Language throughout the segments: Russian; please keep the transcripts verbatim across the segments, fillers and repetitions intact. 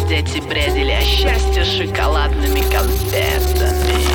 дети бредили о счастье шоколадными конфетами.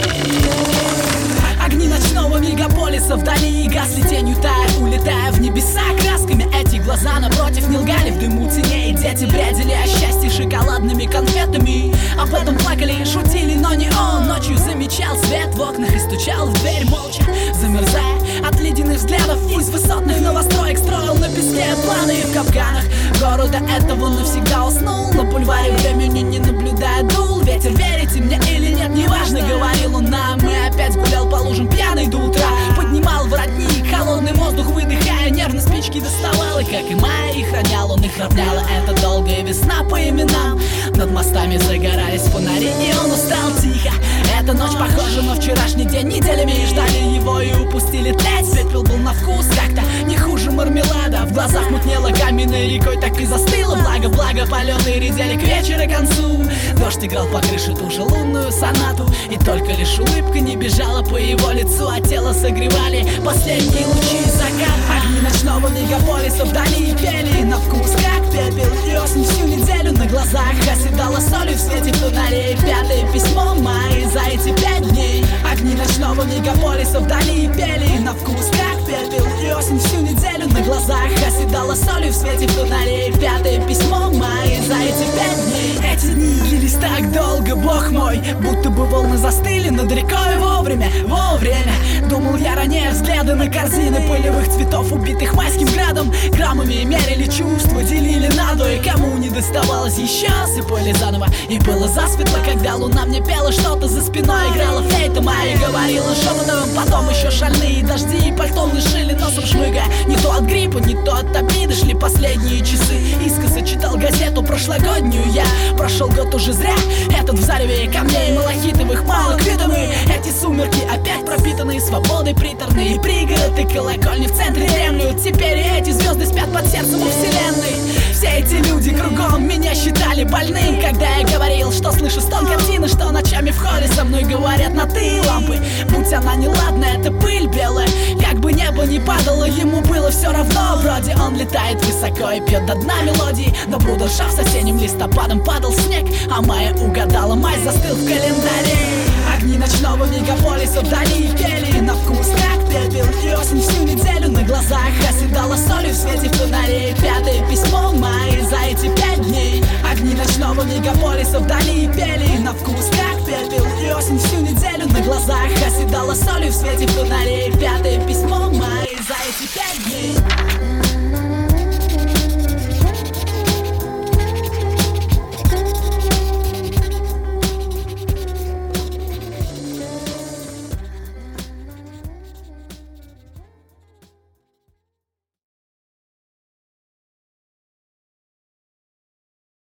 Огни ночного мегаполиса вдали гасли тенью, тая, улетая в небеса красками. Эти глаза напротив не лгали, в дыму теней дети бредили о счастье шоколадными конфетами. Об этом плакали, шутили, но не он. Ночью замечал свет в окнах и стучал в дверь молча, замерзая от ледяных взглядов. Из высотных новостроек строил на песке планы в капканах города этого навсегда уснул. На бульваре времени не наблюдая дул ветер. Верите мне или нет, неважно, говорил он нам. И опять гулял по лужам пьяный до утра. Поднимал воротник, холодный воздух выдыхая, нервно спички доставал. И как и мая их ронял, он их равнял. Это долгая весна по именам. Над мостами загорались фонари, и он устал тихо. Эта ночь похожа на вчерашний день. Неделями ждали его и упустили тлеть. Пепел был на вкус как-то не хуже мармелада. В глазах мутнело каменной рекой, так и застыло. Благо, благо, паленые редели к вечеру к концу. Дождь играл по крыше ту же лунную сонату. И только лишь улыбка не бежала по его лицу, а тело согревали последние лучи заката. Огни ночного мегаполиса вдали пели на вкус как пепел. И осень всю неделю на глазах оседала солью в свете фонарей. Пятое письмо мая за эти пять дней. Огни ночного мегаполиса вдали пели на вкус как пепел. И осень всю неделю на глазах оседала солью в свете фонарей. Пятое письмо мая за эти пять дней. Эти дни длились так долго, бог мой, будто бы волны застыли над рекой вовремя, вовремя. Думал я ранее, взгляды на корзины полевых цветов, убитых майским градом. Граммами мерили чувства, делили надо, и кому не доставалось еще сыпали заново. И было засветло, когда луна мне пела что-то за спиной. Играла флейта моя и говорила шепотом. Потом еще шальные дожди и пальтом дышали носом шмыгая. Не то от гриппа, не то от обиды шли последние часы. Искоса читал газету прошлогоднюю я. Прошел год уже зря, этот в зареве камней малахитовых малых видами. Эти сумерки опять пропитанные свободой приторные. Пригороды, колокольни в центре дремлют. Теперь и эти звезды спят под сердцем у вселенной. Все эти люди кругом меня считали больным, когда я говорил, что слышу стон картины, что ночами в холле со мной говорят на ты. Лампы, будь она неладная, это пыль белая. Как бы небо не падало, ему было все равно. Вроде он летает высоко и пьет до дна мелодии. Но Брудершафт с осенним листопадом падал снег, а мая угадала, май застыл в календаре. Огни ночного мегаполиса вдали пели на вкус как пепел. И осень всю неделю на глазах оседала солью в свете фонарей. Пятое письмо мая за эти пять дней. Огни ночного мегаполиса вдали пели на вкус как пепел. И осень всю неделю на глазах оседала солью в свете фонарей. Пятое письмо мая за эти пять